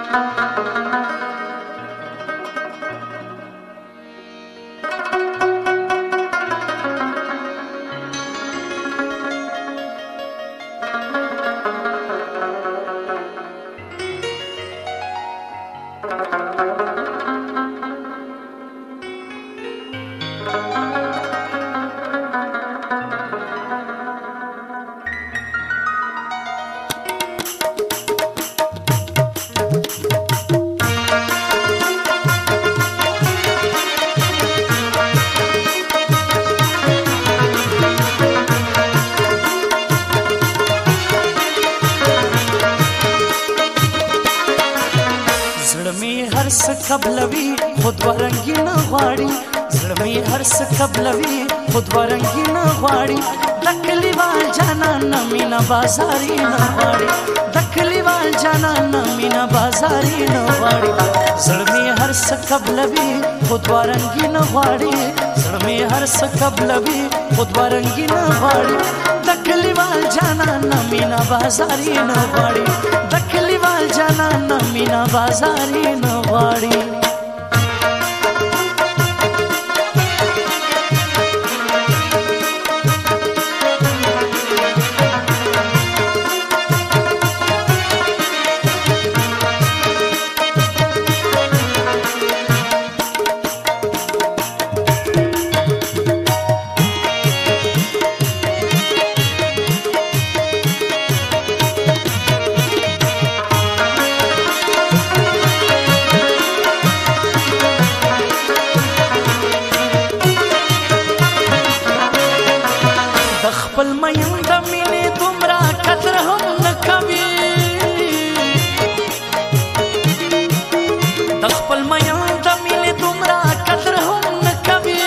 هر څه قبلوي خود ورنګي نه غواړي زړه مې هر څه قبلوي خود ورنګي نه غواړي د کلیوال جانان نه مینا بازاري نه غواړي د کلیوال جانان نه مینا بازاري نه غواړي زړه مې هر څه قبلوي خود ورنګي نه غواړي زړه مې هر څه قبلوي خود ورنګي نه غواړي د کلیوال جانان نه مینا بازاري نه غواړي د کلیوال جانان نه مینا بازاري نه غواړي خپل مین د مینې دومره قدر هم نه کوي د خپل مین د مینې دومره قدر هم نه کوي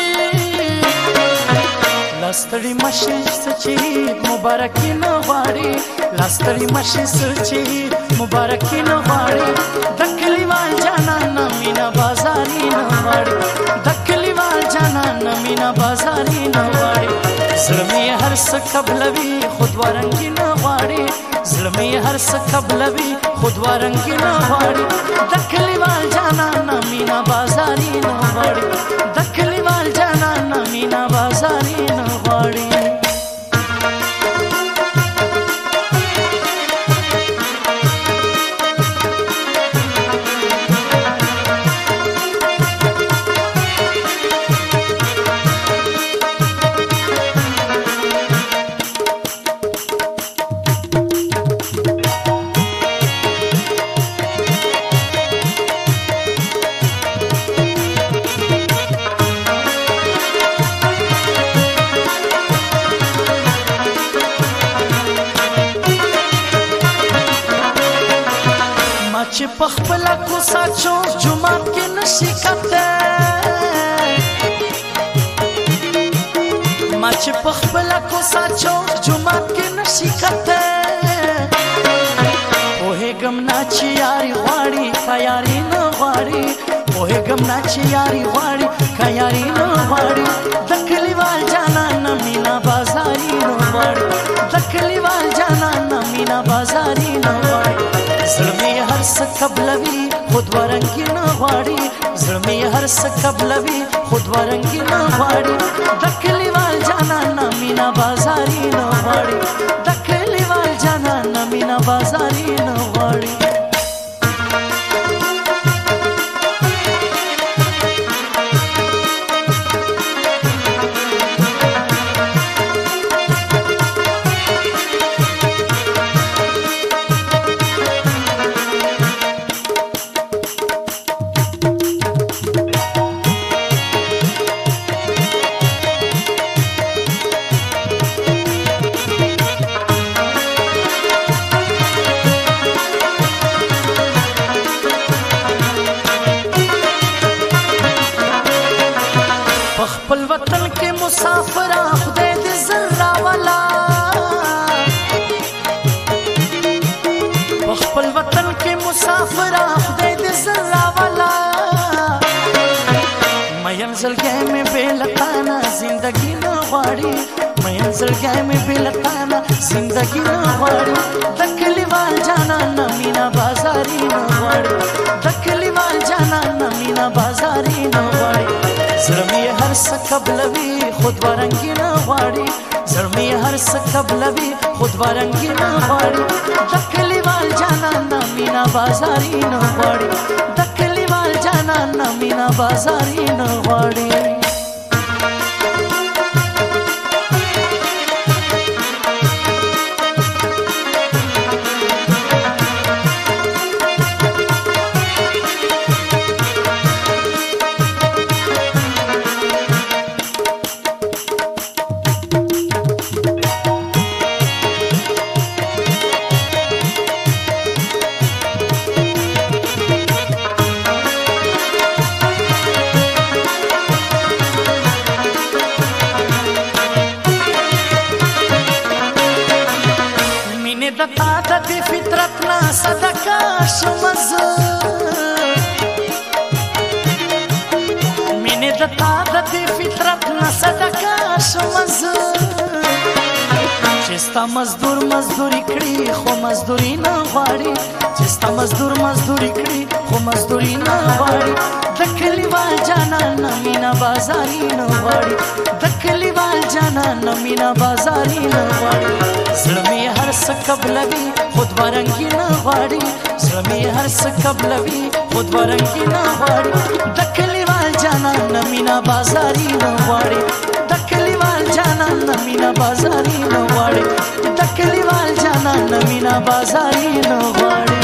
لاستړي مشي سچي مبارکي نه غواړي لاستړي مشي سچي مبارکي نه غواړي د کلیوال جانان نه مینا بازاري نه غواړي د کلیوال جانان نه مینا بازاري نه غواړي زړه مې هر څه قبلوي خود ورنګي نه غواړي زړه مې هر څه قبلوي خود ورنګي نه غواړي د کلیوال جانان نه مینا بازاري نه غواړي د کلیوال جانان نه مینا بازاري نه غواړي چې په خپل کوڅه چوک جومات کې نشي کته ما چې په خپل کوڅه چوک جومات کې نشي کته پوهېږم نه چې یاري غواړي که یاري نه غواړي پوهېږم نه چې یاري غواړي که یاري نه غواړي د کلیوال جانان نه مینا بازاري نه غواړي د کلیوال جانان نه مینا بازاري نه غواړي زړه مې هر څه قبلوي خود ورنګي نه غواړي زړه مې هر څه قبلوي خود ورنګي نه غواړي د کلیوال جانان نه مینا بازاري نه غواړي د کلیوال جانان نه مینا بازاري نه غواړي خپل وطن کې مسافر خدای دې زرا والا خپل وطن کې مسافر خدای دې زرا والا مېن زلګې مې بلتانا زندگی نه غواړي مېن زلګې مې بلتانا زندگی نه غواړي د کلیوال جانان نه مینا بازاري نه غواړي هر څه قبلوي خود ورنګي نه غواړي زړه مې هر څه قبلوي خود ورنګي نه غواړي د کلیوال جانان نه مینا بازاري نه غواړي د کلیوال جانان نه مینا بازاري نه غواړي دتا د دې فطرت نه صدقه شمز مینه دتا د دې فطرت نه صدقه شمز چې ستا مزدور مزدوري کړي خو مزدوري نه غواړي چې ستا مزدور مزدوري کړي خو مزدوري نه غواړي د کلیوال جانان نه مینا بازاري نه غواړي د کلیوال جانان نه مینا بازاري نه غواړي زړه مې هر څه قبلوي خود ورنګي نه غواړي زړه مې هر څه قبلوي خود ورنګي نه غواړي د کلیوال جانان نه مینا بازاري نه غواړي د کلیوال جانان نه مینا بازاري نه غواړي د کلیوال جانان نه مینا بازاري نه غواړي